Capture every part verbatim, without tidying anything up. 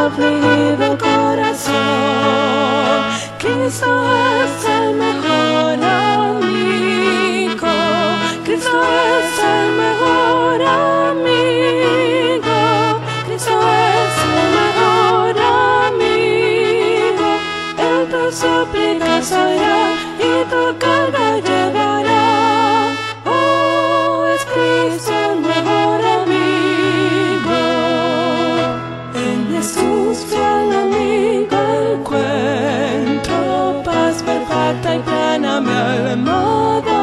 afligido corazón. Cristo es el mejor amigo. Cristo es el mejor amigo. Cristo es el mejor amigo. Él tus súplicas oirá y tu carga llevará. Oh, es Cristo el mejor amigo. En Jesús fiel amigo encuentro paz perfecta y plena mi almohada.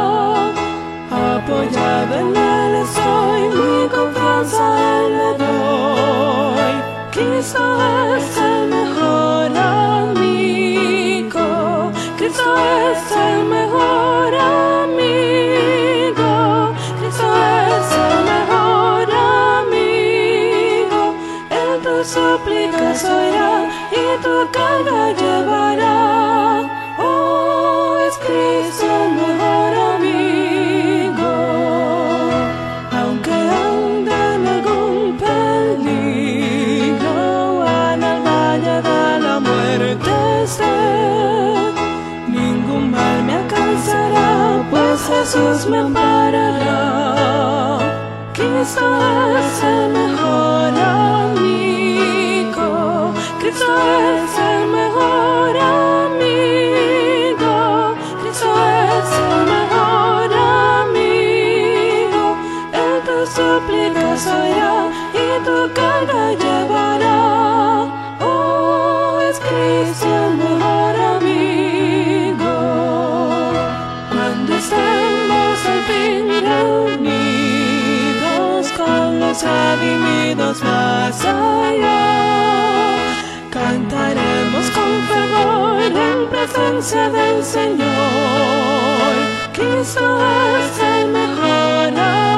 Apoyado en Él estoy, mi confianza a Él le doy. Cristo es el mejor amigo. Cristo es el mejor amigo. Cristo es el mejor amigo. Él tus súplicas oirá y tu carga llevará. Oh, es Cristo el mejor amigo. Aunque ande en algún peligro, en el valle de la muerte esté, ningún mal me alcanzará, pues Jesús me amparará. Cristo es el mejor amigo. Cristo es el mejor amigo. Cristo es el mejor amigo. Él tus súplicas oirá y tu carga llevará. Oh, es Cristo el mejor amigo. Cuando estemos al fin reunidos con los redimidos más allá, cantaremos con fervor en presencia del Señor. Cristo es el mejor amigo.